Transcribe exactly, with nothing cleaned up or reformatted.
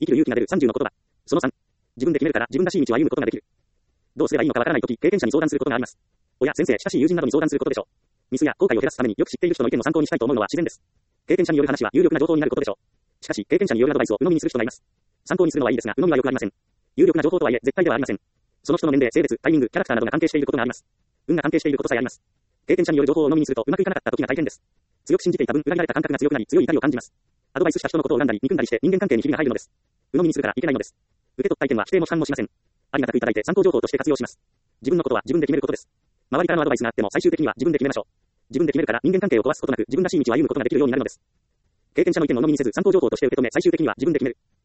生きる勇気が出るさんじゅうの言葉。そのさん。自分で決めるから自分らしい道を歩むことができる。どうすればいいのかわからないとき、経験者に相談することがあります。親、先生、親しい友人などに相談することでしょう。ミスや後悔を減らすためによく知っている人の意見を参考にしたいと思うのは自然です。経験者による話は有力な情報になることでしょう。しかし、経験者によるアドバイスを鵜呑みにする人がいます。参考にするのはいいですが、鵜呑みは良くありません。有力な情報とはいえ、絶対ではありません。その人の年齢、性別、タイミング、キャラクターなどが関係していることがあります。運が関係していることさえあります。経験者による情報を鵜呑みにするとうまくいかなかった時が大変です。強く信じていた分、裏切られた感覚が強くなり、強い怒りを感じます。アドバイスした人のことを恨んだり、憎んだりして人間関係にひびが入るのです。鵜呑みにするからいけないのです。受け取った意見は否定も批判もしません。ありがたくいただいて参考情報として活用します。自分のことは自分で決めることです。周りからのアドバイスがあっても最終的には自分で決めましょう。自分で決めるから人間関係を壊すことなく自分らしい道を歩むことができるようになるのです。経験者の意見を鵜呑みにせず参考情報として受け止め最終的には自分で決める。